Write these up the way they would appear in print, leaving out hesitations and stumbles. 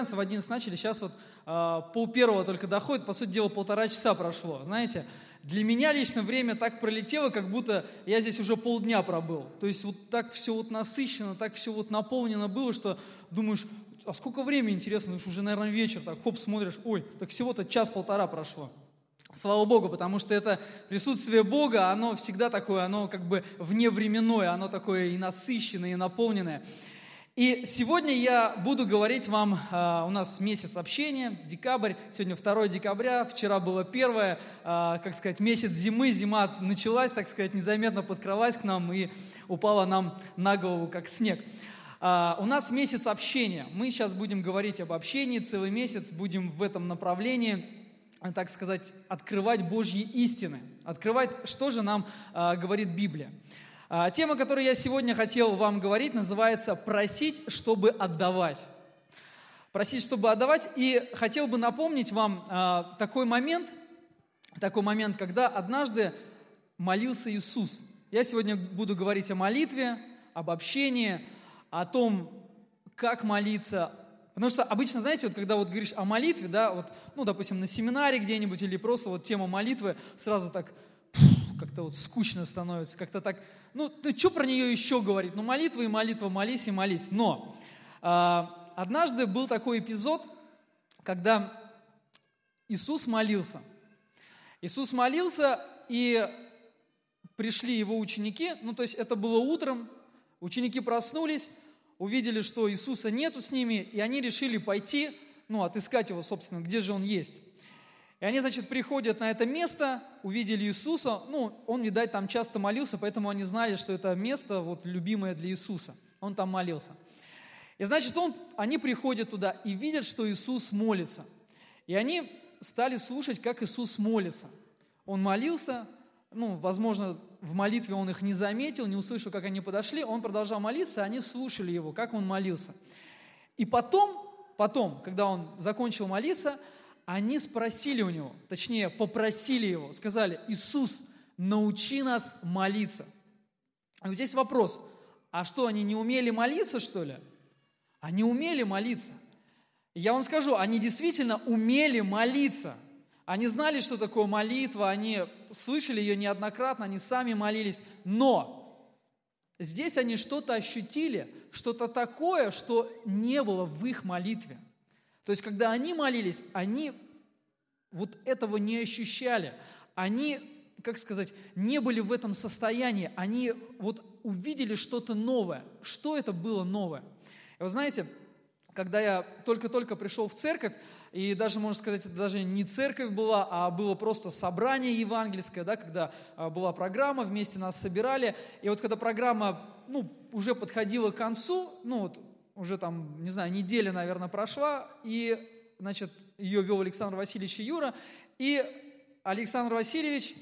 В 11 начали, сейчас вот полпервого только доходит, по сути дела 1,5 часа прошло. Знаете, для меня лично время так пролетело, как будто я здесь уже полдня пробыл. То есть вот так все вот насыщенно, так все вот наполнено было, что думаешь, а сколько времени, интересно, уже, наверное, вечер, так хоп, смотришь, ой, так всего-то час-полтора прошло. Слава Богу, потому что это присутствие Бога, оно всегда такое, оно как бы вневременное, оно такое и насыщенное, и наполненное. И сегодня я буду говорить вам, у нас месяц общения, декабрь, сегодня 2 декабря, вчера было 1, месяц зимы, зима началась, незаметно подкралась к нам и упала нам на голову, как снег. У нас месяц общения, мы сейчас будем говорить об общении, целый месяц будем в этом направлении, открывать Божьи истины, открывать, что же нам говорит Библия. Тема, которую я сегодня хотел вам говорить, называется «Просить, чтобы отдавать». Просить, чтобы отдавать. И хотел бы напомнить вам такой момент, когда однажды молился Иисус. Я сегодня буду говорить о молитве, об общении, о том, как молиться. Потому что обычно, знаете, вот когда вот говоришь о молитве, да, допустим, на семинаре где-нибудь или просто вот тема молитвы, сразу так как-то вот скучно становится, как-то так, ты что про нее еще говорить? Молитва и молитва, молись и молись. Но однажды был такой эпизод, когда Иисус молился. Иисус молился, и пришли его ученики, то есть это было утром, ученики проснулись, увидели, что Иисуса нету с ними, и они решили пойти, отыскать его, собственно, где же он есть. И они, приходят на это место, увидели Иисуса, он, видать, там часто молился, поэтому они знали, что это место любимое для Иисуса. Он там молился. И, они приходят туда и видят, что Иисус молится. И они стали слушать, как Иисус молится. Он молился, возможно, в молитве он их не заметил, не услышал, как они подошли, он продолжал молиться, они слушали его, как он молился. И потом, когда он закончил молиться, они спросили у него, точнее, попросили его, сказали: «Иисус, научи нас молиться». И вот здесь вопрос, а что, они не умели молиться, что ли? Они умели молиться. И я вам скажу, они действительно умели молиться. Они знали, что такое молитва, они слышали ее неоднократно, они сами молились, но здесь они что-то ощутили, что-то такое, что не было в их молитве. То есть, когда они молились, они этого не ощущали. Они, не были в этом состоянии. Они увидели что-то новое. Что это было новое? И вы знаете, когда я только-только пришел в церковь, и даже, можно сказать, это даже не церковь была, а было просто собрание евангельское, да, когда была программа, вместе нас собирали. И когда программа уже подходила к концу, уже там, не знаю, неделя, наверное, прошла, и, ее вел Александр Васильевич и Юра, и Александр Васильевич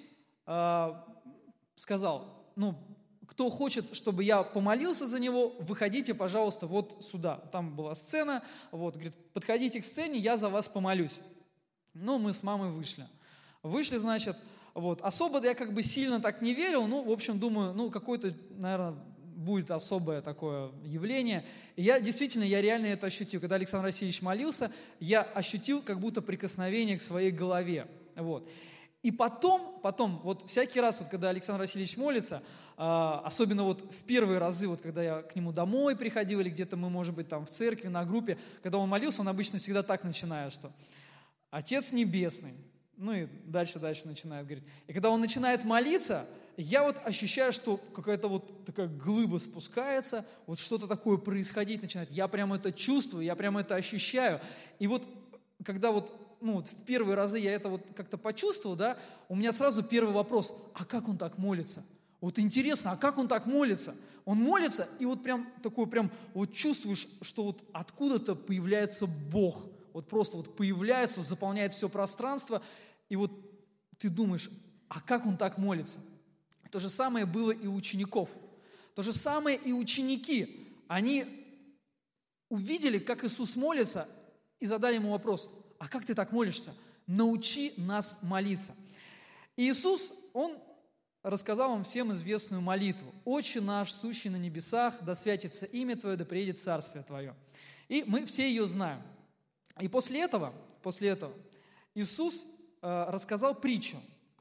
сказал: кто хочет, чтобы я помолился за него, выходите, пожалуйста, вот сюда. Там была сцена, говорит, подходите к сцене, я за вас помолюсь. Мы с мамой вышли. Вышли, особо я сильно так не верил, в общем, думаю, какое-то, наверное, будет особое такое явление. И я реально это ощутил. Когда Александр Васильевич молился, я ощутил как будто прикосновение к своей голове. И потом, всякий раз, когда Александр Васильевич молится, особенно в первые разы, когда я к нему домой приходил, или где-то мы, может быть, там в церкви, на группе, когда он молился, он обычно всегда так начинает, что «Отец Небесный», и дальше начинает говорить. И когда он начинает молиться, я ощущаю, что какая-то такая глыба спускается, что-то такое происходить начинает. Я прямо это чувствую, я прямо это ощущаю. И когда в первые разы я это как-то почувствовал, да, у меня сразу первый вопрос: а как он так молится? Интересно, а как он так молится? Он молится, и чувствуешь, что откуда-то появляется Бог. Просто появляется, заполняет все пространство, и ты думаешь, а как он так молится? То же самое было и у учеников. То же самое и ученики. Они увидели, как Иисус молится, и задали ему вопрос: а как ты так молишься? Научи нас молиться. И Иисус, Он рассказал вам всем известную молитву: «Отче наш, сущий на небесах, да святится имя Твое, да приедет царствие Твое». И мы все ее знаем. И после этого Иисус рассказал притчу.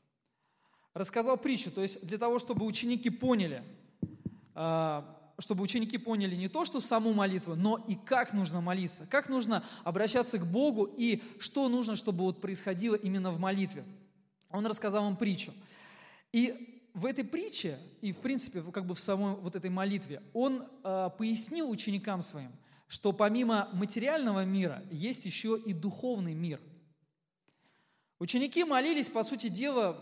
То есть для того, чтобы ученики поняли не то, что саму молитву, но и как нужно молиться, как нужно обращаться к Богу и что нужно, чтобы вот происходило именно в молитве. Он рассказал им притчу. И в этой притче, и в принципе как бы в самой вот этой молитве, он пояснил ученикам своим, что помимо материального мира есть еще и духовный мир. Ученики молились, по сути дела,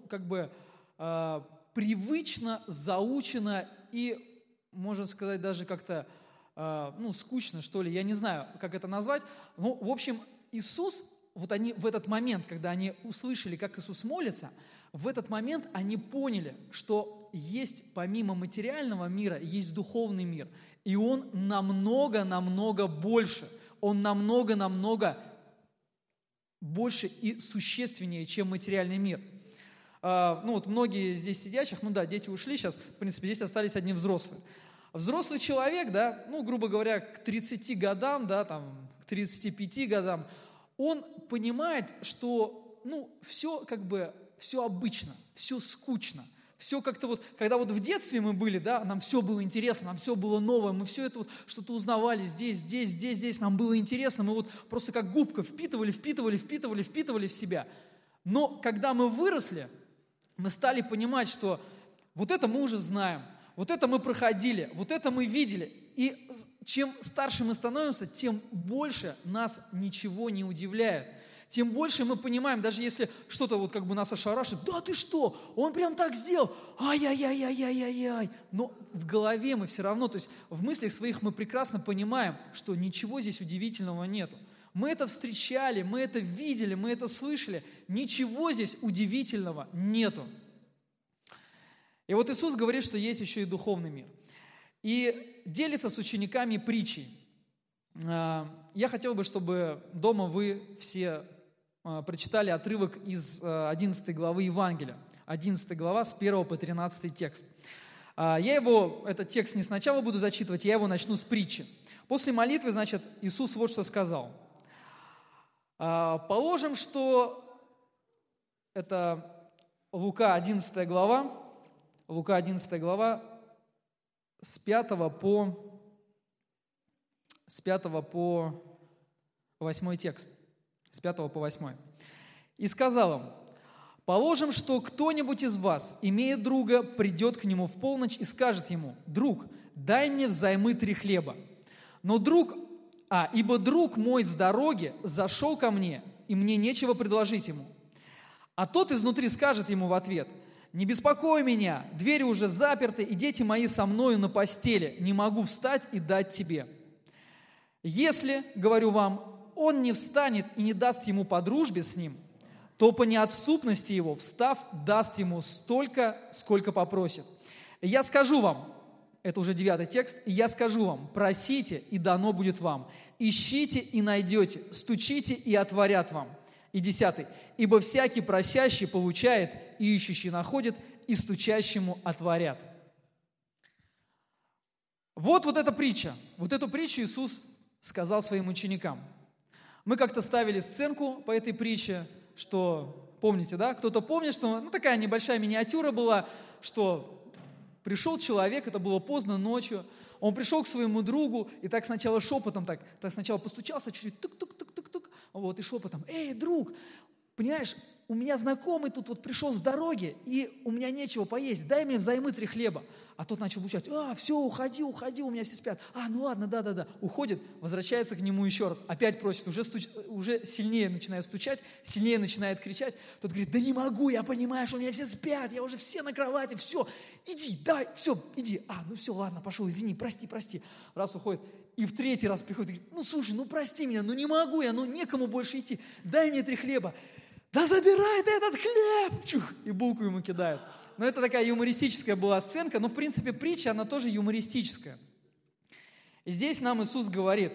привычно, заучено и, можно сказать, даже как-то, скучно, что ли, я не знаю, как это назвать. Ну, в общем, Иисус, вот они в этот момент, когда они услышали, как Иисус молится, в этот момент они поняли, что есть помимо материального мира, есть духовный мир, и он намного больше, он намного больше и существеннее, чем материальный мир. Многие здесь сидящих, дети ушли сейчас, в принципе, здесь остались одни взрослые. Взрослый человек, грубо говоря, к 30 годам, к 35 годам, он понимает, что, все обычно, все скучно. Все как-то когда в детстве мы были, нам все было интересно, нам все было новое, мы все это что-то узнавали здесь, нам было интересно, мы просто как губка впитывали в себя. Но когда мы выросли, мы стали понимать, что вот это мы уже знаем, вот это мы проходили, вот это мы видели. И чем старше мы становимся, тем больше нас ничего не удивляет. Тем больше мы понимаем, даже если что-то нас ошарашит, да ты что, он прям так сделал, ай-яй-яй-яй-яй-яй. Но в голове мы все равно, то есть в мыслях своих мы прекрасно понимаем, что ничего здесь удивительного нету. Мы это встречали, мы это видели, мы это слышали, ничего здесь удивительного нету. И вот Иисус говорит, что есть еще и духовный мир. И делится с учениками притчей. Я хотел бы, чтобы дома вы все прочитали отрывок из 11 главы Евангелия. 11 глава с 1 по 13 текст. Этот текст не сначала буду зачитывать, я его начну с притчи. После молитвы, Иисус вот что сказал. Положим, что это Лука 11 глава с 5 по 8 текст. С 5 по 8. «И сказал им, положим, что кто-нибудь из вас, имея друга, придет к нему в полночь и скажет ему, друг, дай мне взаймы 3 хлеба. Ибо друг мой с дороги зашел ко мне, и мне нечего предложить ему. А тот изнутри скажет ему в ответ, не беспокой меня, двери уже заперты, и дети мои со мною на постели, не могу встать и дать тебе. Если, говорю вам, он не встанет и не даст ему по дружбе с ним, то по неотступности его, встав, даст ему столько, сколько попросит. И я скажу вам, это уже 9 текст, и я скажу вам, просите, и дано будет вам, ищите и найдете, стучите и отворят вам. И 10. Ибо всякий просящий получает, и ищущий находит, и стучащему отворят. Вот эта притча. Вот эту притчу Иисус сказал своим ученикам. Мы как-то ставили сценку по этой притче, что, помните, кто-то помнит, что такая небольшая миниатюра была, что пришел человек, это было поздно ночью, он пришел к своему другу и так сначала шепотом, так сначала постучался, чуть-чуть тук-тук-тук-тук-тук, и шепотом, эй, друг, понимаешь, у меня знакомый тут пришел с дороги, и у меня нечего поесть, дай мне взаймы 3 хлеба. А тот начал бурчать, все, уходи, у меня все спят. Ладно, да. Уходит, возвращается к нему еще раз, опять просит, уже сильнее начинает стучать, сильнее начинает кричать. Тот говорит, да не могу, я понимаю, что у меня все спят, я уже все на кровати, все, иди, давай, все, иди. Все, ладно, пошел, извини, прости. Раз уходит, и в 3-й раз приходит, говорит, слушай, прости меня, не могу я, некому больше идти, дай мне 3 хлеба. Да забирай ты этот хлеб! Чух, и булку ему кидают. Но это такая юмористическая была сценка, но в принципе притча, она тоже юмористическая. И здесь нам Иисус говорит,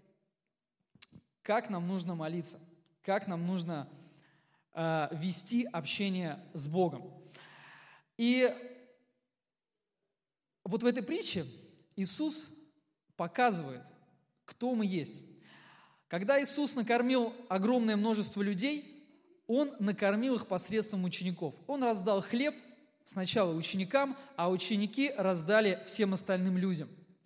как нам нужно молиться, как нам нужно вести общение с Богом. И вот в этой притче Иисус показывает, кто мы есть. Когда Иисус накормил огромное множество людей, Он накормил их посредством учеников. Он раздал хлеб сначала ученикам, а ученики раздали всем остальным людям.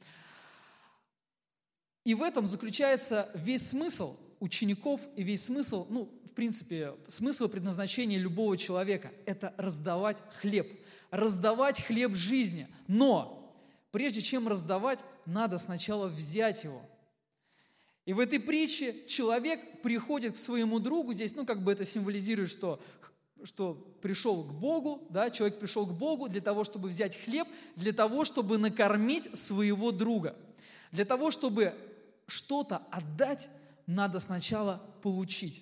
И в этом заключается весь смысл учеников и весь смысл, в принципе, смысл предназначения любого человека – это раздавать хлеб жизни. Но прежде чем раздавать, надо сначала взять его. И в этой притче человек приходит к своему другу, здесь, это символизирует, что пришел к Богу, да, человек пришел к Богу для того, чтобы взять хлеб, для того, чтобы накормить своего друга. Для того, чтобы что-то отдать, надо сначала получить.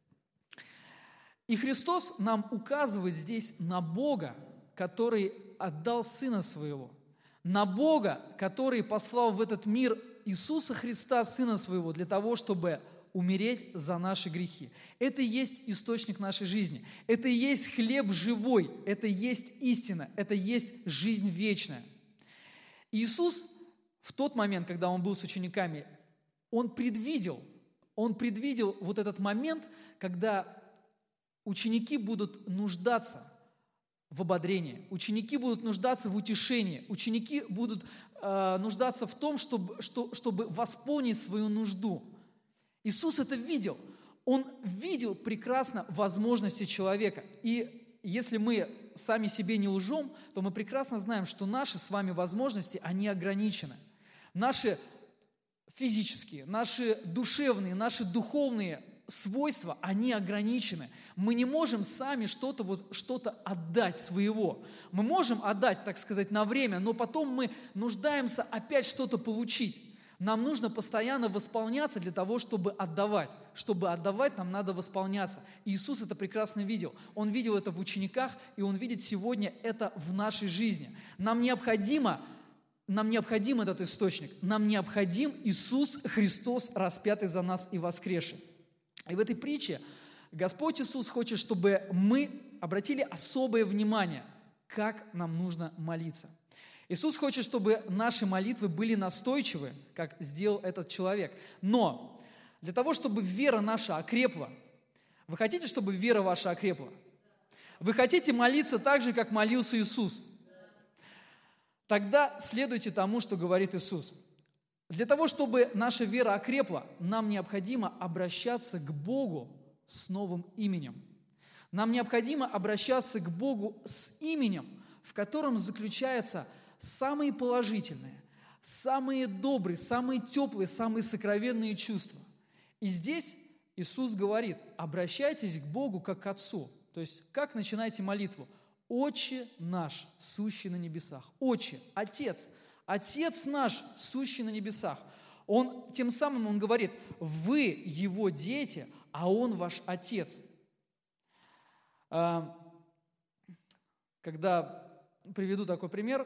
И Христос нам указывает здесь на Бога, который отдал Сына Своего, на Бога, который послал в этот мир Иисуса Христа, Сына Своего, для того, чтобы умереть за наши грехи. Это и есть источник нашей жизни. Это и есть хлеб живой. Это и есть истина. Это и есть жизнь вечная. Иисус в тот момент, когда Он был с учениками, Он предвидел вот этот момент, когда ученики будут нуждаться в ободрении, ученики будут нуждаться в утешении, ученики будут нуждаться в том, чтобы восполнить свою нужду. Иисус это видел. Он видел прекрасно возможности человека. И если мы сами себе не лжем, то мы прекрасно знаем, что наши с вами возможности, они ограничены. Наши физические, наши душевные, наши духовные свойства, они ограничены. Мы не можем сами что-то отдать своего. Мы можем отдать, так сказать, на время, но потом мы нуждаемся опять что-то получить. Нам нужно постоянно восполняться для того, чтобы отдавать. Чтобы отдавать, нам надо восполняться. И Иисус это прекрасно видел. Он видел это в учениках, и Он видит сегодня это в нашей жизни. Нам необходим этот источник. Нам необходим Иисус Христос, распятый за нас и воскресший. И в этой притче Господь Иисус хочет, чтобы мы обратили особое внимание, как нам нужно молиться. Иисус хочет, чтобы наши молитвы были настойчивы, как сделал этот человек. Но для того, чтобы вера наша окрепла, вы хотите, чтобы вера ваша окрепла? Вы хотите молиться так же, как молился Иисус? Тогда следуйте тому, что говорит Иисус. Для того, чтобы наша вера окрепла, нам необходимо обращаться к Богу с новым именем. Нам необходимо обращаться к Богу с именем, в котором заключается самые положительные, самые добрые, самые теплые, самые сокровенные чувства. И здесь Иисус говорит: обращайтесь к Богу как к Отцу. То есть, как начинаете молитву? «Отче наш, сущий на небесах». Отче, Отец, Отец наш, сущий на небесах. Тем самым Он говорит: вы Его дети, а Он ваш Отец. Когда приведу такой пример.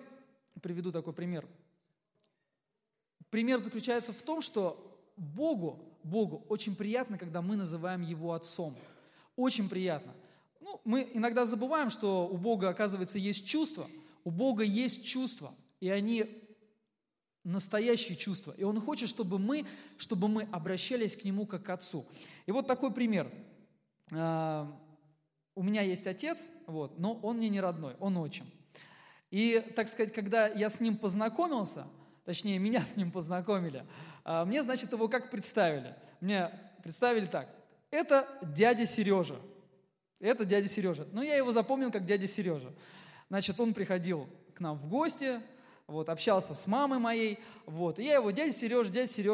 Пример заключается в том, что Богу очень приятно, когда мы называем Его Отцом. Очень приятно. Мы иногда забываем, что у Бога, оказывается, есть чувства. У Бога есть чувства, и они настоящие чувства. И Он хочет, чтобы мы обращались к Нему как к Отцу. И вот такой пример. У меня есть отец, но он мне не родной, он отчим. И, так сказать, когда я с ним познакомился, точнее, меня с ним познакомили, мне, его как представили? Мне представили так: это дядя Сережа. Это дядя Сережа. Но я его запомнил как дядя Сережа. Он приходил к нам в гости, общался с мамой моей, и я его дядя Сережа,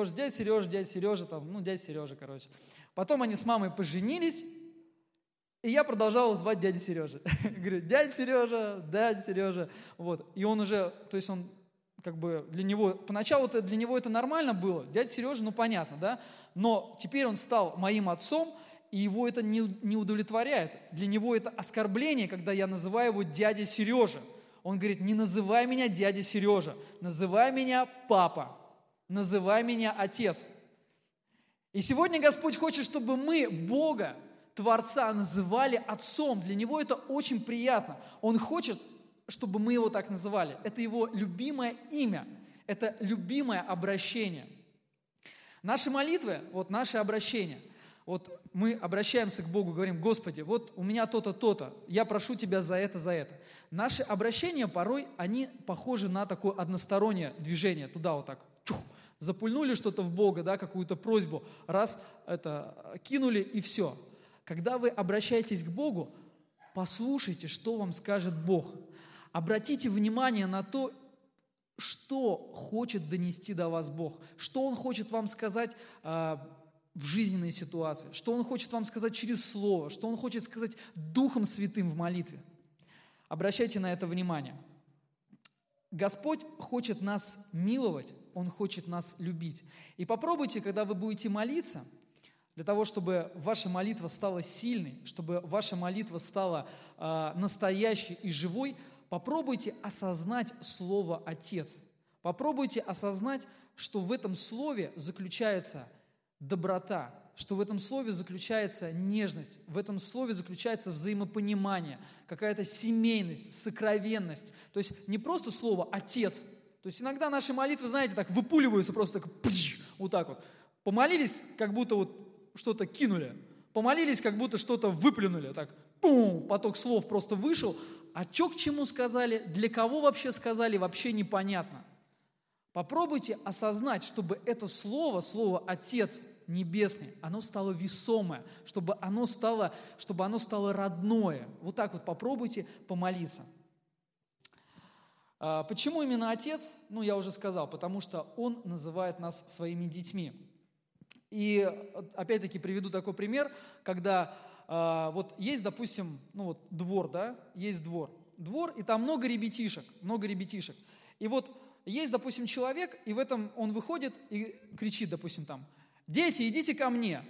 короче. Потом они с мамой поженились, и я продолжал звать дядя Сережа. Говорю: дядя Сережа. И он уже, для него, поначалу для него это нормально было. Дядя Сережа, понятно, да? Но теперь он стал моим отцом, и его это не удовлетворяет. Для него это оскорбление, когда я называю его дядя Сережа. Он говорит: не называй меня дядя Сережа, называй меня папа, называй меня отец. И сегодня Господь хочет, чтобы мы Бога, Творца, называли Отцом. Для Него это очень приятно. Он хочет, чтобы мы Его так называли. Это Его любимое имя, это любимое обращение. Наши молитвы, вот наши обращения, вот мы обращаемся к Богу, говорим: Господи, вот у меня то-то, то-то, я прошу Тебя за это, за это. Наши обращения порой, они похожи на такое одностороннее движение, туда вот так, чух, запульнули что-то в Бога, да, какую-то просьбу, раз это кинули и все. Когда вы обращаетесь к Богу, послушайте, что вам скажет Бог. Обратите внимание на то, что хочет донести до вас Бог, что Он хочет вам сказать в жизненной ситуации, что Он хочет вам сказать через Слово, что Он хочет сказать Духом Святым в молитве. Обращайте на это внимание. Господь хочет нас миловать, Он хочет нас любить. И попробуйте, когда вы будете молиться, для того, чтобы ваша молитва стала сильной, чтобы ваша молитва стала настоящей и живой, попробуйте осознать слово «Отец». Попробуйте осознать, что в этом слове заключается доброта, что в этом слове заключается нежность, в этом слове заключается взаимопонимание, какая-то семейность, сокровенность. То есть не просто слово «Отец». То есть иногда наши молитвы, знаете, так выпуливаются просто так, вот так вот. Помолились, как будто вот что-то кинули. Помолились, как будто что-то выплюнули. Так, пум, поток слов просто вышел. А что к чему сказали, для кого вообще сказали, вообще непонятно. Попробуйте осознать, чтобы это слово «Отец» Небесный, оно стало весомое, чтобы оно стало родное. Вот так вот попробуйте помолиться. Почему именно Отец? Я уже сказал, потому что Он называет нас своими детьми. И опять-таки приведу такой пример, когда вот есть, допустим, двор, да, есть двор, и там много ребятишек. И вот есть, допустим, человек, и в этом он выходит и кричит, допустим, там: «Дети, идите ко мне!»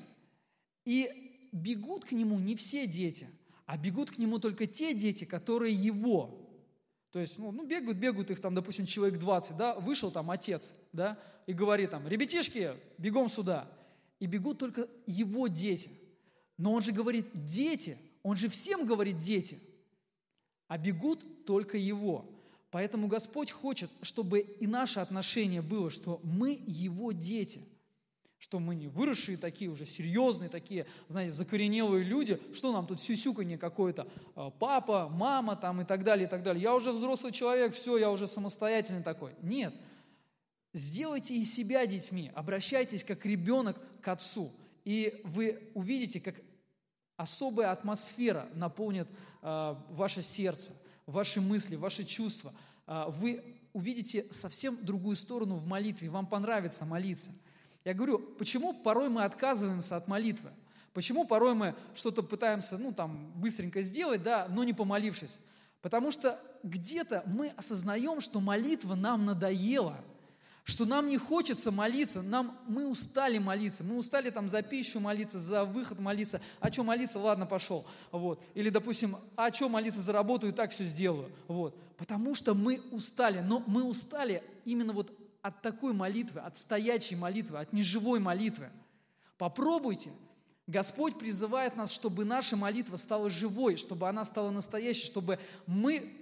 И бегут к нему не все дети, а бегут к нему только те дети, которые его. То есть, бегают их там, допустим, человек 20, да, вышел там отец, да, и говорит там: «Ребятишки, бегом сюда!» И бегут только его дети. Но он же говорит «дети», он же всем говорит «дети», а бегут только его. Поэтому Господь хочет, чтобы и наше отношение было, что мы его дети, что мы не выросшие такие уже, серьезные такие, знаете, закоренелые люди, что нам тут сюсюканье какое-то, папа, мама там и так далее, и так далее. Я уже взрослый человек, все, я уже самостоятельный такой. Нет. Сделайте из себя детьми, обращайтесь как ребенок к отцу, и вы увидите, как особая атмосфера наполнит ваше сердце, ваши мысли, ваши чувства. Вы увидите совсем другую сторону в молитве, вам понравится молиться. Я говорю, почему порой мы отказываемся от молитвы? Почему порой мы что-то пытаемся, быстренько сделать, да, но не помолившись? Потому что где-то мы осознаем, что молитва нам надоела, что нам не хочется молиться, мы устали молиться, мы устали там за пищу молиться, за выход молиться, а что молиться, ладно, пошел, вот. Или, допустим, а что молиться за работу, и так все сделаю, вот. Потому что мы устали, но мы устали именно вот от такой молитвы, от стоячей молитвы, от неживой молитвы. Попробуйте. Господь призывает нас, чтобы наша молитва стала живой, чтобы она стала настоящей, чтобы мы,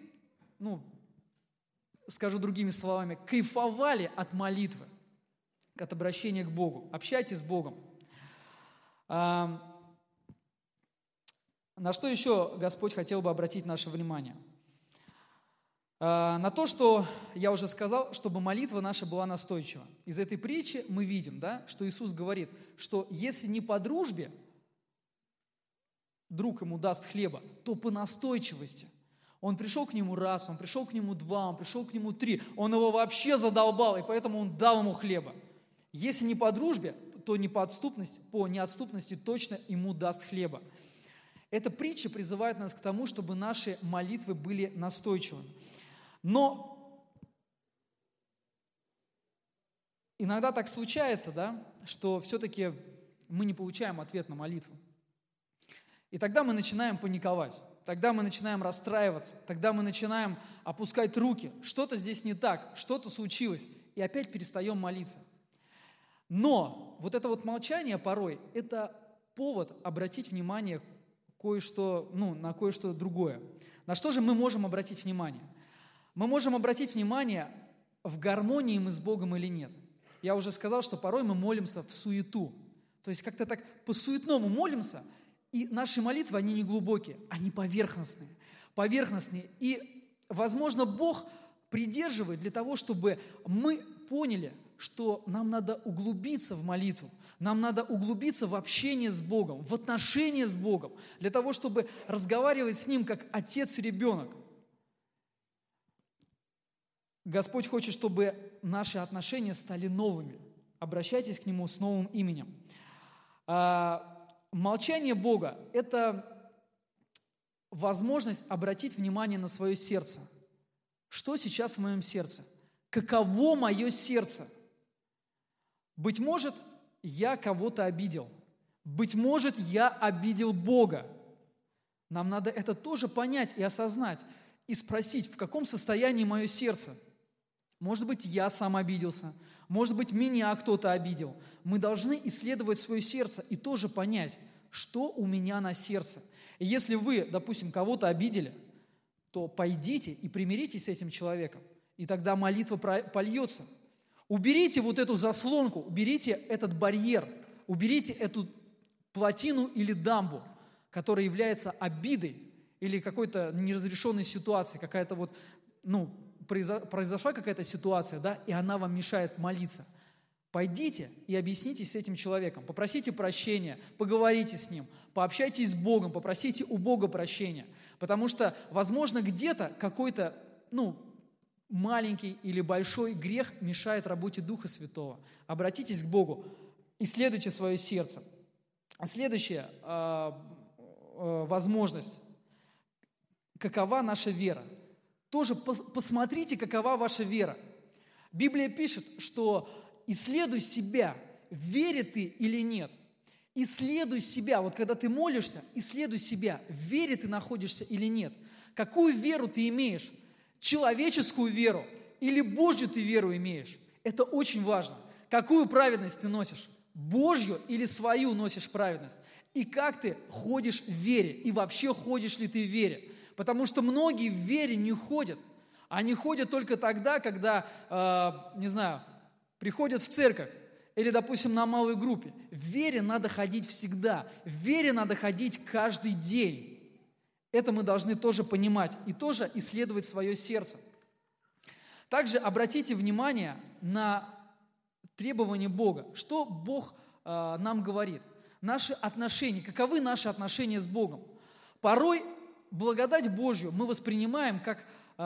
скажу другими словами, кайфовали от молитвы, от обращения к Богу. Общайтесь с Богом. На что еще Господь хотел бы обратить наше внимание? На то, что я уже сказал, чтобы молитва наша была настойчива. Из этой притчи мы видим, да, что Иисус говорит, что если не по дружбе друг ему даст хлеба, то по настойчивости. Он пришел к нему раз, он пришел к нему два, он пришел к нему три. Он его вообще задолбал, и поэтому он дал ему хлеба. Если не по дружбе, то не по неотступности точно ему даст хлеба. Эта притча призывает нас к тому, чтобы наши молитвы были настойчивыми. Но иногда так случается, да, что все-таки мы не получаем ответ на молитву. И тогда мы начинаем паниковать, тогда мы начинаем расстраиваться, тогда мы начинаем опускать руки. Что-то здесь не так, что-то случилось, и опять перестаем молиться. Но вот это вот молчание порой – это повод обратить внимание на кое-что другое. На что же мы можем обратить внимание? Мы можем обратить внимание, в гармонии мы с Богом или нет. я уже сказал, что порой мы молимся в суету. То есть как-то так по-суетному молимся, и наши молитвы, они не глубокие, они поверхностные. И, возможно, Бог придерживает для того, чтобы мы поняли, что нам надо углубиться в молитву, нам надо углубиться в общение с Богом, в отношения с Богом, для того, чтобы разговаривать с Ним как отец и ребенок. Господь хочет, чтобы наши отношения стали новыми. Обращайтесь к Нему с новым именем. Молчание Бога – это возможность обратить внимание на свое сердце. Что сейчас в моем сердце? Каково мое сердце? Быть может, я кого-то обидел. Быть может, я обидел Бога. Нам надо это тоже понять и осознать, и спросить, в каком состоянии мое сердце. Может быть, я сам обиделся. Может быть, меня кто-то обидел. Мы должны исследовать свое сердце и тоже понять, что у меня на сердце. И если вы, допустим, кого-то обидели, то пойдите и примиритесь с этим человеком, и тогда молитва польется. Уберите вот эту заслонку, уберите этот барьер, уберите эту плотину или дамбу, которая является обидой или какой-то неразрешенной ситуацией, какая-то вот, произошла какая-то ситуация, да, и она вам мешает молиться. Пойдите и объяснитесь с этим человеком, попросите прощения, поговорите с ним, пообщайтесь с Богом, попросите у Бога прощения, потому что, возможно, где-то какой-то, маленький или большой грех мешает работе Духа Святого. Обратитесь к Богу, исследуйте свое сердце. Следующая возможность. Какова наша вера? Тоже посмотрите, какова ваша вера. Библия пишет, что исследуй себя, в вере ты или нет. Исследуй себя. Вот когда ты молишься, исследуй себя, в вере ты находишься или нет. Какую веру ты имеешь? Человеческую веру или Божью ты веру имеешь? Это очень важно. Какую праведность ты носишь? Божью или свою носишь праведность? И как ты ходишь в вере? И вообще ходишь ли ты в вере? Потому что многие в вере не ходят. Они ходят только тогда, когда, приходят в церковь или, допустим, на малой группе. В вере надо ходить всегда. В вере надо ходить каждый день. Это мы должны тоже понимать и тоже исследовать свое сердце. Также обратите внимание на требования Бога. Что Бог нам говорит? Наши отношения. Каковы наши отношения с Богом? Порой благодать Божью мы воспринимаем как,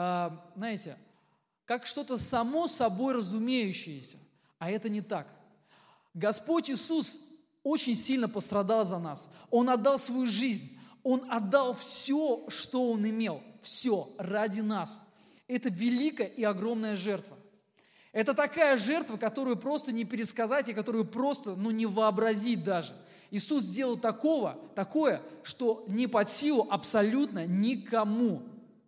как что-то само собой разумеющееся. А это не так. Господь Иисус очень сильно пострадал за нас. Он отдал свою жизнь. Он отдал все, что Он имел. Все ради нас. Это великая и огромная жертва. Это такая жертва, которую просто не пересказать и которую просто не вообразить даже. Иисус сделал такое, что не под силу абсолютно никому.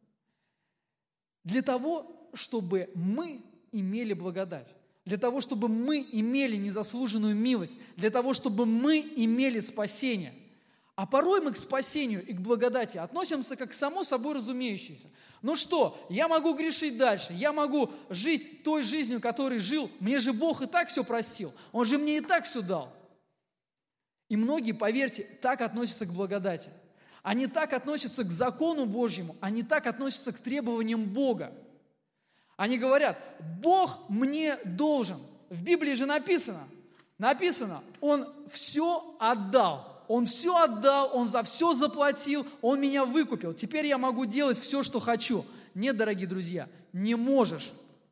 Для того, чтобы мы имели благодать, для того, чтобы мы имели незаслуженную милость, для того, чтобы мы имели спасение. А порой мы к спасению и к благодати относимся как к само собой разумеющееся. Я могу грешить дальше, я могу жить той жизнью, которой жил, мне же Бог и так все простил, Он же мне и так все дал. И многие, поверьте, так относятся к благодати. Они так относятся к закону Божьему, они так относятся к требованиям Бога. Они говорят, Бог мне должен. В Библии же написано, Он все отдал. Он все отдал, Он за все заплатил, Он меня выкупил. Теперь я могу делать все, что хочу. Нет, дорогие друзья, не можешь.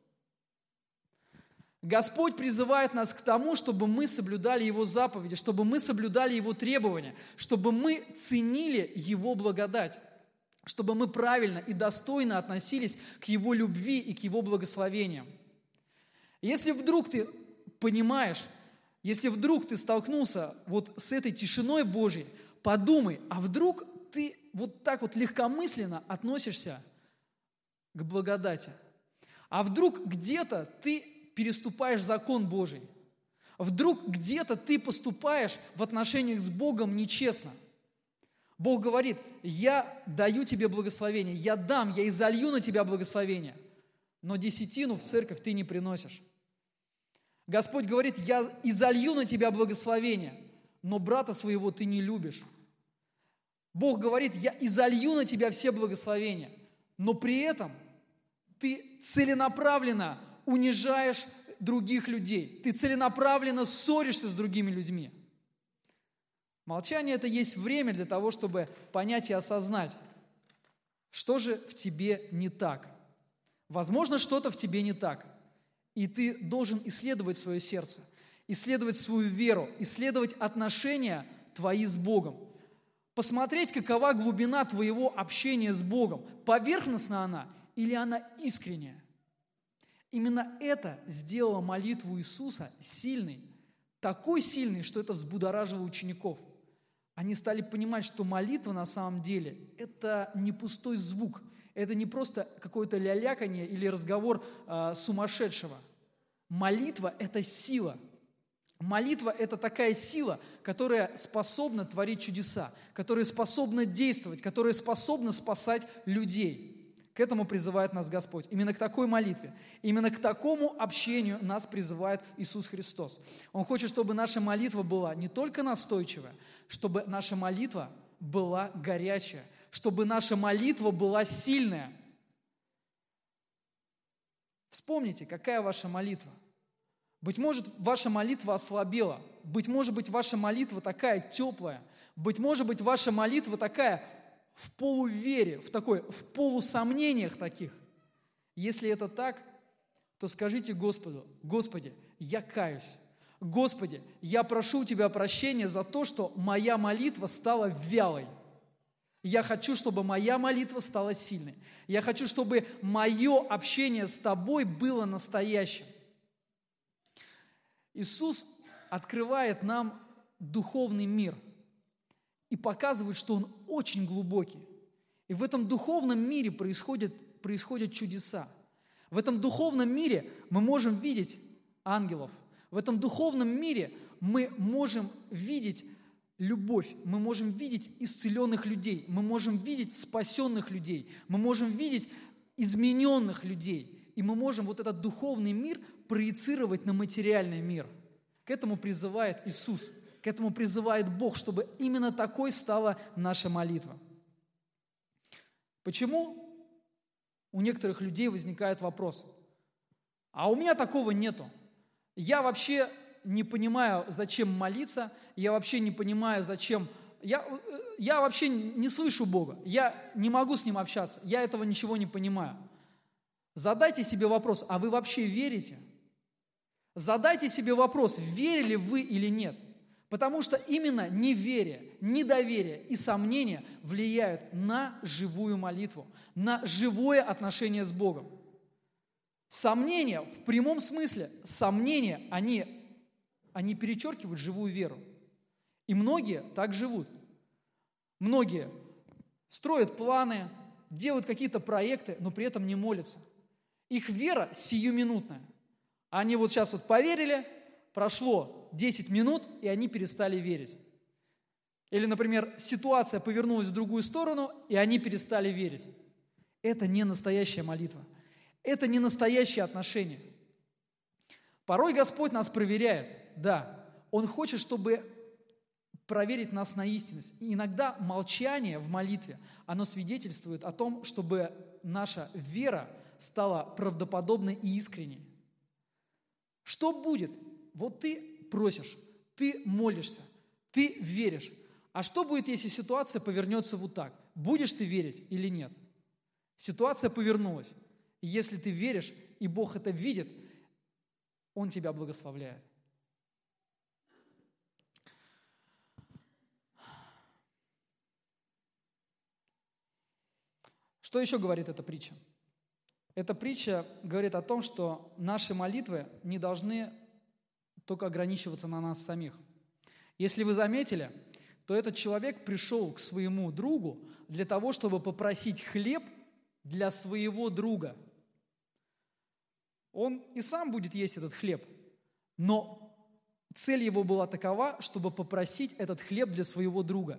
Господь призывает нас к тому, чтобы мы соблюдали Его заповеди, чтобы мы соблюдали Его требования, чтобы мы ценили Его благодать, чтобы мы правильно и достойно относились к Его любви и к Его благословениям. Если вдруг ты понимаешь, если вдруг ты столкнулся вот с этой тишиной Божьей, подумай, а вдруг ты вот так вот легкомысленно относишься к благодати? А вдруг где-то ты переступаешь закон Божий? Вдруг где-то ты поступаешь в отношениях с Богом нечестно? Бог говорит, я даю тебе благословение, я изолью на тебя благословение, но десятину в церковь ты не приносишь. Господь говорит: я изолью на тебя благословение, но брата своего ты не любишь. Бог говорит: я изолью на тебя все благословения, но при этом ты целенаправленно унижаешь других людей, ты целенаправленно ссоришься с другими людьми. Молчание – это есть время для того, чтобы понять и осознать, что же в тебе не так. Возможно, что-то в тебе не так, и ты должен исследовать свое сердце, исследовать свою веру, исследовать отношения твои с Богом, посмотреть, какова глубина твоего общения с Богом, поверхностна она или она искренняя. Именно это сделало молитву Иисуса сильной, такой сильной, что это взбудоражило учеников. Они стали понимать, что молитва на самом деле – это не пустой звук, это не просто какое-то ляляканье или разговор сумасшедшего. Молитва – это сила. Молитва – это такая сила, которая способна творить чудеса, которая способна действовать, которая способна спасать людей. К этому призывает нас Господь. Именно к такой молитве, именно к такому общению нас призывает Иисус Христос. Он хочет, чтобы наша молитва была не только настойчивая, чтобы наша молитва была горячая, чтобы наша молитва была сильная. Вспомните, какая ваша молитва. Быть может, ваша молитва ослабела, быть может быть, ваша молитва такая теплая, быть может быть, ваша молитва такая в полувере, в полусомнениях таких. Если это так, то скажите Господу: Господи, я каюсь. Господи, я прошу У Тебя прощения за то, что моя молитва стала вялой. Я хочу, чтобы моя молитва стала сильной. Я хочу, чтобы мое общение с Тобой было настоящим. Иисус открывает нам духовный мир и показывает, что он очень глубокий. И в этом духовном мире происходят чудеса. В этом духовном мире мы можем видеть ангелов. В этом духовном мире мы можем видеть любовь, мы можем видеть исцеленных людей, мы можем видеть спасенных людей, мы можем видеть измененных людей. И мы можем вот этот духовный мир проецировать на материальный мир. К этому призывает Иисус. К этому призывает Бог, чтобы именно такой стала наша молитва. Почему у некоторых людей возникает вопрос: а у меня такого нету. Я вообще не понимаю, зачем молиться, я вообще не понимаю, зачем... Я вообще не слышу Бога, я не могу с Ним общаться, я этого ничего не понимаю. Задайте себе вопрос: а вы вообще верите? Задайте себе вопрос, верили вы или нет. Потому что именно неверие, недоверие и сомнения влияют на живую молитву, на живое отношение с Богом. Сомнения, в прямом смысле, сомнения, они перечеркивают живую веру. И многие так живут. Многие строят планы, делают какие-то проекты, но при этом не молятся. Их вера сиюминутная. Они вот сейчас вот поверили, прошло 10 минут, и они перестали верить. Или, например, ситуация повернулась в другую сторону, и они перестали верить. Это не настоящая молитва. Это не настоящее отношение. Порой Господь нас проверяет, да. Он хочет, чтобы проверить нас на истинность. И иногда молчание в молитве, оно свидетельствует о том, чтобы наша вера стала правдоподобной и искренней. Что будет? Вот ты просишь, ты молишься, ты веришь. А что будет, если ситуация повернется вот так? Будешь ты верить или нет? Ситуация повернулась. И если ты веришь, и Бог это видит, Он тебя благословляет. Что еще говорит эта притча? Эта притча говорит о том, что наши молитвы не должны только ограничиваться на нас самих. Если вы заметили, то этот человек пришел к своему другу для того, чтобы попросить хлеб для своего друга. Он и сам будет есть этот хлеб, но цель его была такова, чтобы попросить этот хлеб для своего друга.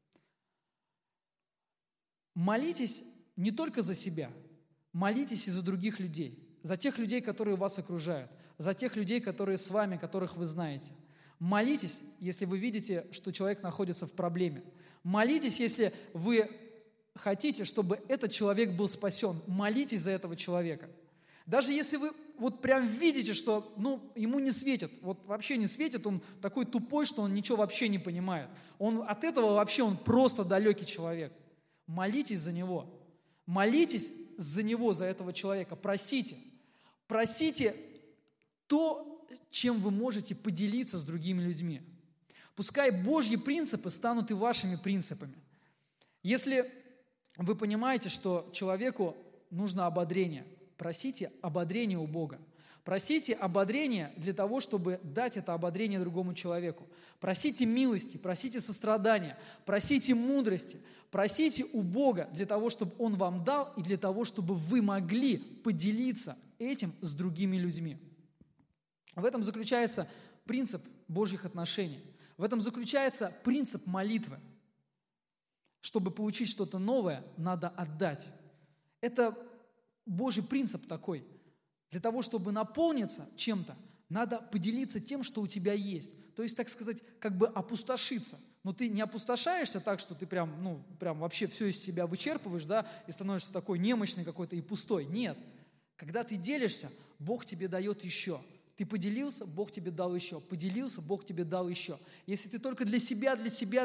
Молитесь не только за себя, молитесь и за других людей, за тех людей, которые вас окружают, за тех людей, которые с вами, которых вы знаете. Молитесь, если вы видите, что человек находится в проблеме. Молитесь, если вы хотите, чтобы этот человек был спасен. Молитесь за этого человека. Даже если вы вот прям видите, что ему не светит, вот вообще не светит, он такой тупой, что он ничего вообще не понимает. От этого вообще он просто далекий человек. Молитесь за него. Молитесь за него, за этого человека. Просите. Просите то, чем вы можете поделиться с другими людьми. Пускай Божьи принципы станут и вашими принципами. Если вы понимаете, что человеку нужно ободрение, просите ободрения у Бога. Просите ободрения для того, чтобы дать это ободрение другому человеку. Просите милости, просите сострадания, просите мудрости, просите у Бога для того, чтобы Он вам дал и для того, чтобы вы могли поделиться этим с другими людьми. В этом заключается принцип Божьих отношений. В этом заключается принцип молитвы. Чтобы получить что-то новое, надо отдать. Это Божий принцип такой. Для того, чтобы наполниться чем-то, надо поделиться тем, что у тебя есть. То есть, так сказать, как бы опустошиться. Но ты не опустошаешься так, что ты прям вообще все из себя вычерпываешь, да, и становишься такой немощный какой-то и пустой. Нет. Когда ты делишься, Бог тебе дает еще. Ты поделился, Бог тебе дал еще. Поделился, Бог тебе дал еще. Если ты только для себя,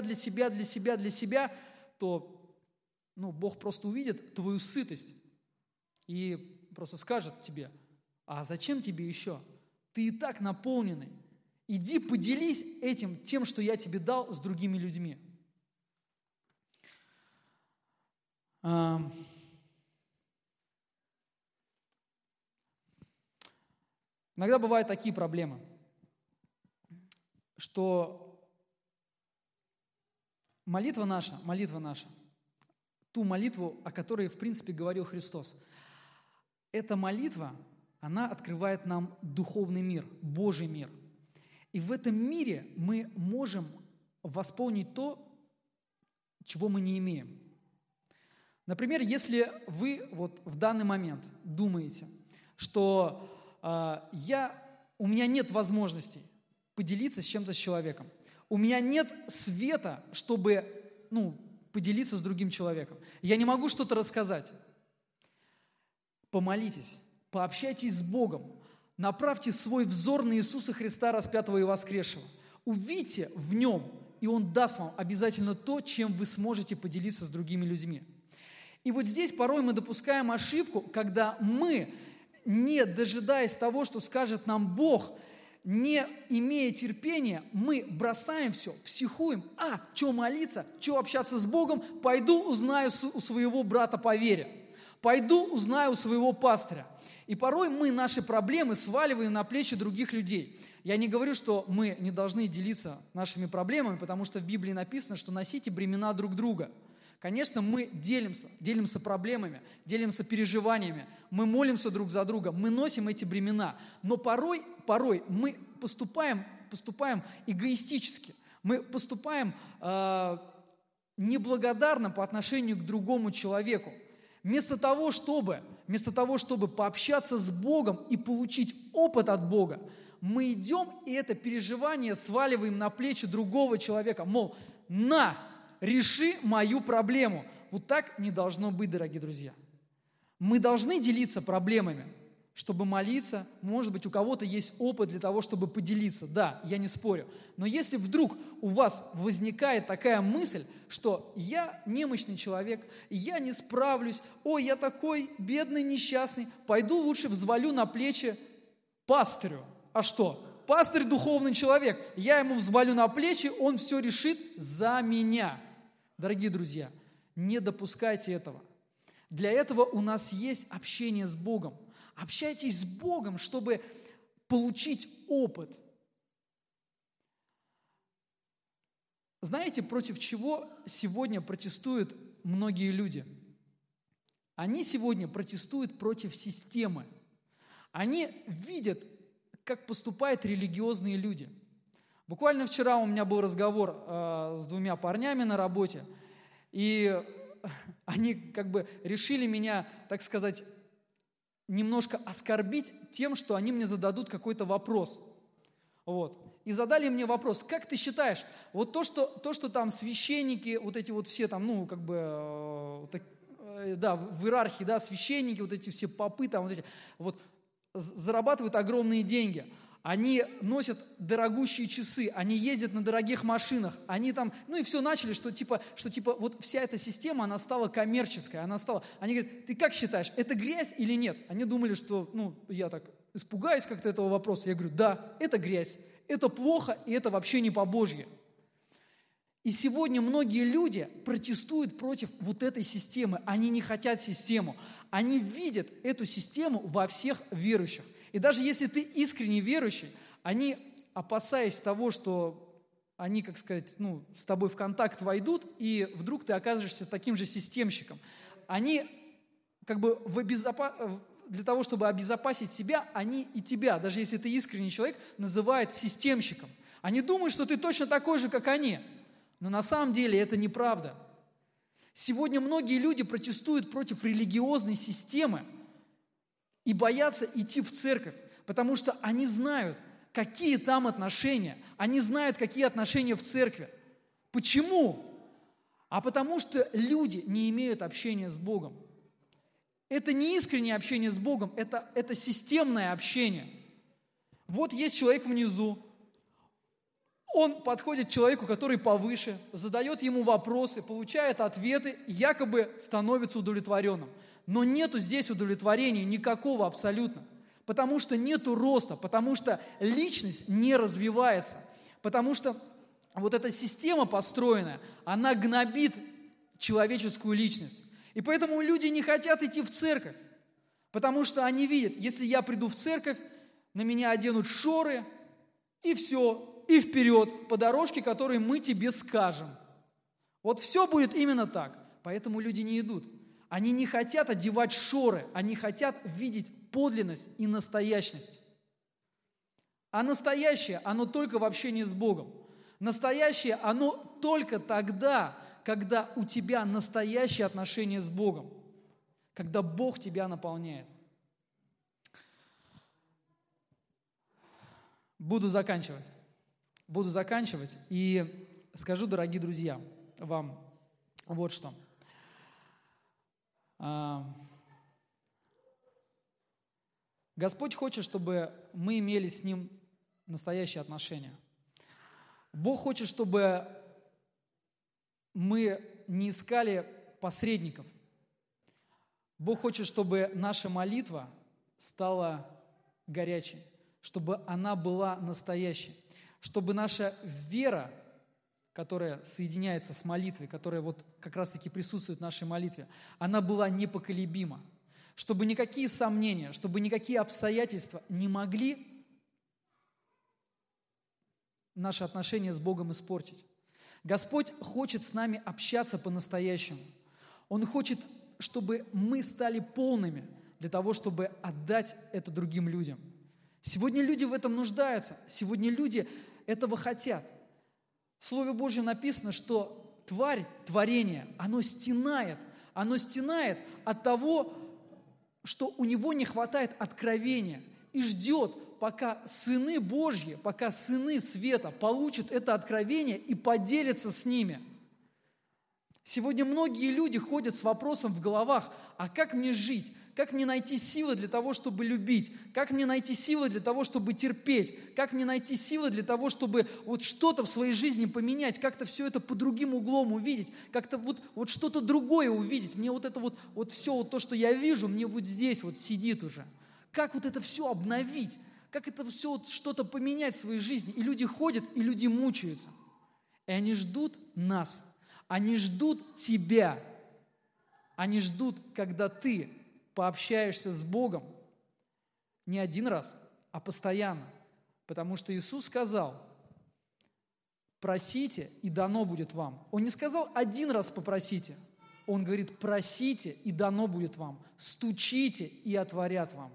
то Бог просто увидит твою сытость и просто скажет тебе: а зачем тебе еще? Ты и так наполненный. Иди поделись тем, что я тебе дал, с другими людьми. Иногда бывают такие проблемы, что молитва наша, ту молитву, о которой, в принципе, говорил Христос, эта молитва, она открывает нам духовный мир, Божий мир. И в этом мире мы можем восполнить то, чего мы не имеем. Например, если вы вот в данный момент думаете, что у меня нет возможностей поделиться с чем-то с человеком, у меня нет света, чтобы поделиться с другим человеком, я не могу что-то рассказать. Помолитесь, пообщайтесь с Богом, направьте свой взор на Иисуса Христа, распятого и воскресшего. Увидьте в Нем, и Он даст вам обязательно то, чем вы сможете поделиться с другими людьми. И вот здесь порой мы допускаем ошибку, когда мы, не дожидаясь того, что скажет нам Бог, не имея терпения, мы бросаем все, психуем. Что молиться, что общаться с Богом? Пойду узнаю у своего брата по вере. Пойду узнаю у своего пастыря. И порой мы наши проблемы сваливаем на плечи других людей. Я не говорю, что мы не должны делиться нашими проблемами, потому что в Библии написано, что носите бремена друг друга. Конечно, мы делимся проблемами, делимся переживаниями, мы молимся друг за друга, мы носим эти бремена. Но порой мы поступаем эгоистически, мы поступаем неблагодарно по отношению к другому человеку. Вместо того, чтобы пообщаться с Богом и получить опыт от Бога, мы идем и это переживание сваливаем на плечи другого человека. Мол, реши мою проблему. Вот так не должно быть, дорогие друзья. Мы должны делиться проблемами, чтобы молиться. Может быть, у кого-то есть опыт для того, чтобы поделиться. Да, я не спорю. Но если вдруг у вас возникает такая мысль, что я немощный человек, я не справлюсь, я такой бедный, несчастный, пойду лучше взвалю на плечи пастырю. А что? Пастырь – духовный человек. Я ему взвалю на плечи, он все решит за меня. Дорогие друзья, не допускайте этого. Для этого у нас есть общение с Богом. Общайтесь с Богом, чтобы получить опыт. Знаете, против чего сегодня протестуют многие люди? Они сегодня протестуют против системы. Они видят, как поступают религиозные люди. Буквально вчера у меня был разговор с двумя парнями на работе, и они как бы решили меня, так сказать, немножко оскорбить тем, что они мне зададут какой-то вопрос. Вот. И задали мне вопрос: как ты считаешь, вот то, что там священники, вот эти вот все там, в иерархии, священники, вот эти все попы, там вот эти, вот, зарабатывают огромные деньги, они носят дорогущие часы, они ездят на дорогих машинах, они там, и все начали, что вот вся эта система, она стала коммерческой, они говорят: ты как считаешь, это грязь или нет? Они думали, что, я так испугаюсь как-то этого вопроса, я говорю: да, это грязь, это плохо, и это вообще не по-божьи. И сегодня многие люди протестуют против вот этой системы, они не хотят систему, они видят эту систему во всех верующих. И даже если ты искренне верующий, они, опасаясь того, что они, с тобой в контакт войдут, и вдруг ты окажешься таким же системщиком, они для того, чтобы обезопасить себя, они и тебя, даже если ты искренний человек, называют системщиком. Они думают, что ты точно такой же, как они. Но на самом деле это неправда. Сегодня многие люди протестуют против религиозной системы и боятся идти в церковь, потому что они знают, какие там отношения, они знают, какие отношения в церкви. Почему? А потому что люди не имеют общения с Богом. Это не искреннее общение с Богом, это системное общение. Вот есть человек внизу, он подходит к человеку, который повыше, задает ему вопросы, получает ответы, якобы становится удовлетворенным. Но нету здесь удовлетворения никакого абсолютно, потому что нету роста, потому что личность не развивается, потому что вот эта система построенная, она гнобит человеческую личность. И поэтому люди не хотят идти в церковь, потому что они видят: если я приду в церковь, на меня оденут шоры, и все, и вперед по дорожке, которую мы тебе скажем. Вот все будет именно так. Поэтому люди не идут. Они не хотят одевать шоры, они хотят видеть подлинность и настоящность. А настоящее, оно только в общении с Богом. Настоящее, оно только тогда, когда у тебя настоящие отношения с Богом, когда Бог тебя наполняет. Буду заканчивать и скажу, дорогие друзья, вам вот что. Господь хочет, чтобы мы имели с Ним настоящие отношения. Бог хочет, чтобы мы не искали посредников. Бог хочет, чтобы наша молитва стала горячей, чтобы она была настоящей, чтобы наша вера, которая соединяется с молитвой, которая вот как раз-таки присутствует в нашей молитве, она была непоколебима, чтобы никакие сомнения, чтобы никакие обстоятельства не могли наши отношения с Богом испортить. Господь хочет с нами общаться по-настоящему. Он хочет, чтобы мы стали полными для того, чтобы отдать это другим людям. Сегодня люди в этом нуждаются, сегодня люди этого хотят. В Слове Божьем написано, что творение, оно стенает от того, что у него не хватает откровения и ждет, пока сыны Божьи, пока сыны света получат это откровение и поделятся с ними. Сегодня многие люди ходят с вопросом в головах: а как мне жить? Как мне найти силы для того, чтобы любить? Как мне найти силы для того, чтобы терпеть? Как мне найти силы для того, чтобы вот что-то в своей жизни поменять? Как-то все это под другим углом увидеть? Как-то вот что-то другое увидеть? Мне вот это вот все вот то, что я вижу, мне вот здесь вот сидит уже. Как вот это все обновить? Как это все вот что-то поменять в своей жизни? И люди ходят, и люди мучаются. И они ждут нас. Они ждут тебя. Они ждут, когда ты пообщаешься с Богом не один раз, а постоянно. Потому что Иисус сказал: просите, и дано будет вам. Он не сказал один раз попросите. Он говорит: просите, и дано будет вам. Стучите, и отворят вам.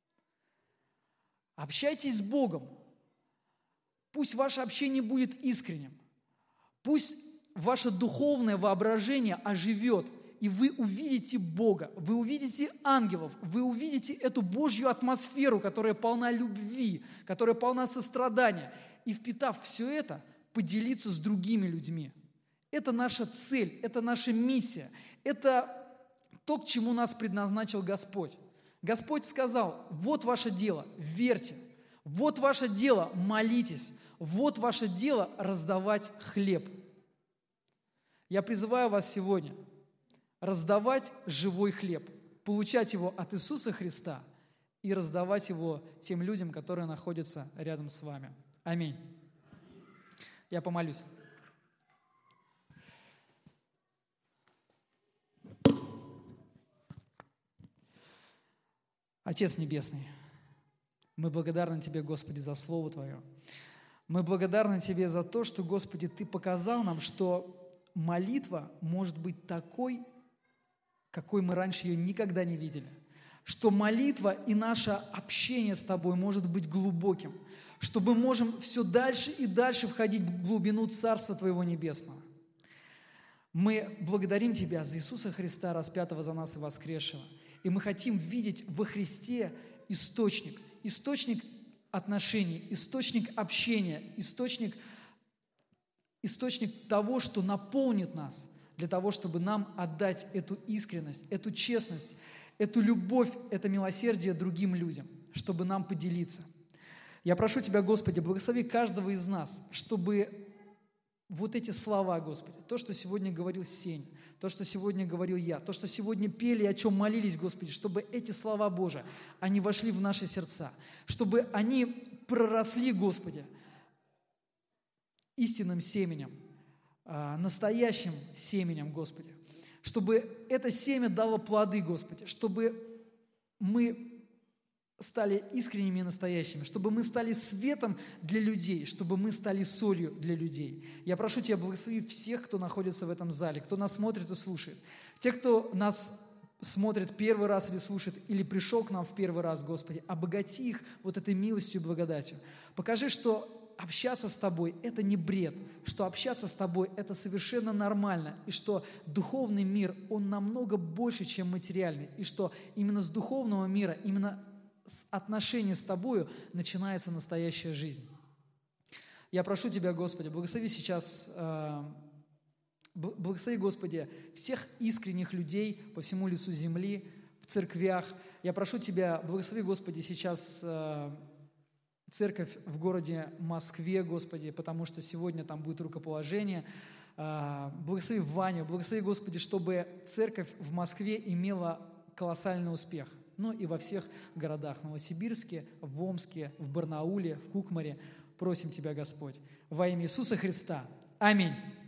Общайтесь с Богом. Пусть ваше общение будет искренним. Пусть ваше духовное воображение оживет, и вы увидите Бога, вы увидите ангелов, вы увидите эту Божью атмосферу, которая полна любви, которая полна сострадания. И впитав все это, поделиться с другими людьми. Это наша цель, это наша миссия, это то, к чему нас предназначил Господь. Господь сказал: вот ваше дело, верьте, вот ваше дело, молитесь, вот ваше дело раздавать хлеб. Я призываю вас сегодня раздавать живой хлеб, получать его от Иисуса Христа и раздавать его тем людям, которые находятся рядом с вами. Аминь. Я помолюсь. Отец Небесный, мы благодарны Тебе, Господи, за Слово Твое. Мы благодарны Тебе за то, что, Господи, Ты показал нам, что молитва может быть такой, какой мы раньше ее никогда не видели. Что молитва и наше общение с Тобой может быть глубоким. Что мы можем все дальше и дальше входить в глубину Царства Твоего Небесного. Мы благодарим Тебя за Иисуса Христа, распятого за нас и воскресшего. И мы хотим видеть во Христе источник отношений, источник общения, источник того, что наполнит нас, для того, чтобы нам отдать эту искренность, эту честность, эту любовь, это милосердие другим людям, чтобы нам поделиться. Я прошу Тебя, Господи, благослови каждого из нас, чтобы вот эти слова, Господи, то, что сегодня говорил Сень, то, что сегодня говорил я, то, что сегодня пели и о чем молились, Господи, чтобы эти слова Божии, они вошли в наши сердца, чтобы они проросли, Господи, истинным семенем, настоящим семенем, Господи, чтобы это семя дало плоды, Господи, чтобы мы стали искренними и настоящими, чтобы мы стали светом для людей, чтобы мы стали солью для людей. Я прошу Тебя, благослови всех, кто находится в этом зале, кто нас смотрит и слушает. Те, кто нас смотрит первый раз или слушает, или пришел к нам в первый раз, Господи, обогати их вот этой милостью и благодатью. Покажи, что общаться с Тобой – это не бред, что общаться с Тобой – это совершенно нормально, и что духовный мир, он намного больше, чем материальный, и что именно с духовного мира, именно с отношений с Тобою начинается настоящая жизнь. Я прошу Тебя, Господи, благослови сейчас, благослови, Господи, всех искренних людей по всему лицу земли, в церквях. Я прошу Тебя, благослови, Господи, сейчас церковь в городе Москве, Господи, потому что сегодня там будет рукоположение. Благослови Ваню, благослови, Господи, чтобы церковь в Москве имела колоссальный успех. Ну и во всех городах, в Новосибирске, в Омске, в Барнауле, в Кукмаре. Просим Тебя, Господь, во имя Иисуса Христа. Аминь.